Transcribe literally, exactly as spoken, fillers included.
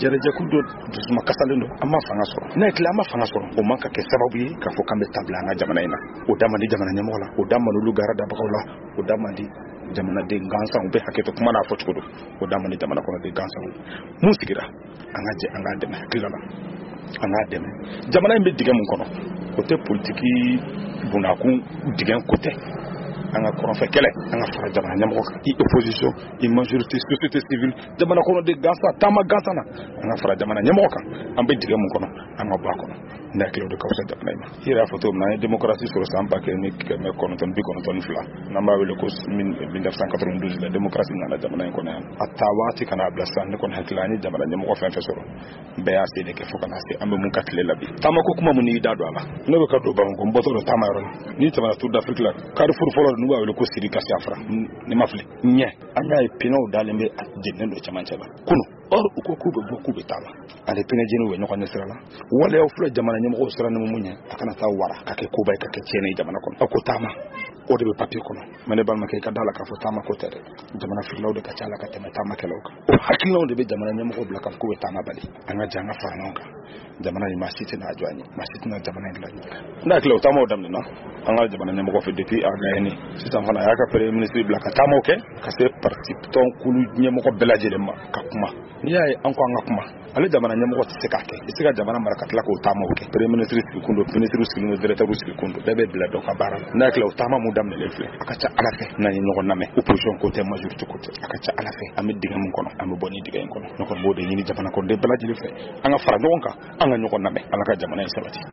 jɛrɛjɛkulu dɔ dusuma kasalen don an ma fanga sɔrɔ n'a ye tila an ma fanga sɔrɔ o man ka kɛ sababu ye k'a fɔ k'an bɛ tabila an ka jamana in na o da man di jamana ɲɛmɔgɔ la o da man di olu gara dabagaw la o da man di jamanaden gansan u bɛ hakɛto kuma n'a fɔ cogo don o da man di jamana kɔnɔden gansan mun sigira an ka jɛ an k'a dɛmɛ hakilila la an k'a dɛmɛ jamana in bɛ dingɛ mun kɔnɔ o tɛ politiki bunakun dingɛ ko tɛ an ka kɔrɔnfɛ kɛlɛ an ka fara jamana ɲɛmɔgɔ kan i opposition i majorité société civile jamana kɔnɔden gansan taama gansan na an ka fara jamana ɲɛmɔgɔ kan an bɛ dingɛ mun kɔnɔ an ka bɔ a kɔnɔ ne hakili o de ka fisa jamana in ma i yɛrɛ y'a fɔ cogo min na an ye démocratie sɔrɔ san ba kelen ni kɛmɛ kɔnɔntɔn bi kɔnɔntɔn ni fila n'an b'a wele ko mille neuf cent quatre-vingt-douze la démocratie nana jamana in kɔnɔ yan a taa waati kana bila sisan ne kɔni hakili an ye jamana ɲɛmɔgɔ fɛn fɛn sɔrɔ bɛɛ y'a se de kɛ fo ka na se an bɛ mun ka tile la bi taama ko kuma mun n'i da don a la ne bɛ ka don Bamakɔ n bɔtɔ don taama yɔrɔ la n'i tɛmɛna Tour d'Afrique la Carrefour fɔlɔ n'u b'a wele ko Siri Kasiafra ni ma fili ɲɛ an y'a ye pinɛw dalen bɛ jeninen don cɛmancɛ la kunu or u ko k'u bɛ bɔ k'u bɛ taa la ale pinɛ jeniw bɛ ɲɔgɔn ɲɛ sira la waleyaw filɛ jamana ɲɛmɔgɔw sira ni mun ɲɛ a kana taa wara ka kɛ koba ye ka kɛ tiɲɛni ye jamana kɔnɔ a ko taama o de bɛ papier kɔnɔ mais ne balimakɛ i ka da la k'a fɔ taama ko tɛ dɛ jamana fililaw de ka ca la ka tɛmɛ taamakɛlaw kan o hakilinaw de bɛ jamana ɲɛmɔgɔw bila k'a fɔ k'u bɛ taama bali an ka jɛ an ka fara ɲɔgɔn kan jamana in maa si tɛ n'a jɔ an ye maa si tɛna jamana in dilan ne hakili o taamaw daminɛna an ka jamana ɲɛmɔgɔ fɛ depuis a gagné sisan fana a y'a ka premier ministre bila ka taamaw kɛ ka se parti tɔn kulu ɲɛmɔgɔ bɛɛ lajɛlen ma ka kuma n'i y'a ye an ko an ka kuma ale jamana ɲɛmɔgɔ tɛ se k'a kɛ i tɛ se ka jamana mara ka tila k'o taamaw kɛ premier ministre sigi kun don ministre sigi kun don directeur sigi kun don bɛɛ bɛ bila dɔ ka baara la ne hakili o taama mun daminɛlen filɛ a ka ca ala fɛ n'an ye ɲɔgɔn lamɛn opposition ko tɛ majorité ko tɛ a ka ca ala fɛ an bɛ dingɛ mun kɔnɔ an bɛ bɔ ni dingɛ in kɔnɔ ne kɔni b'o de ɲini jamana kɔnɔden bɛɛ lajɛlen fɛ an ka fara ɲɔgɔn kan an ka ɲɔgɔn lamɛn ala ka jamana in sabati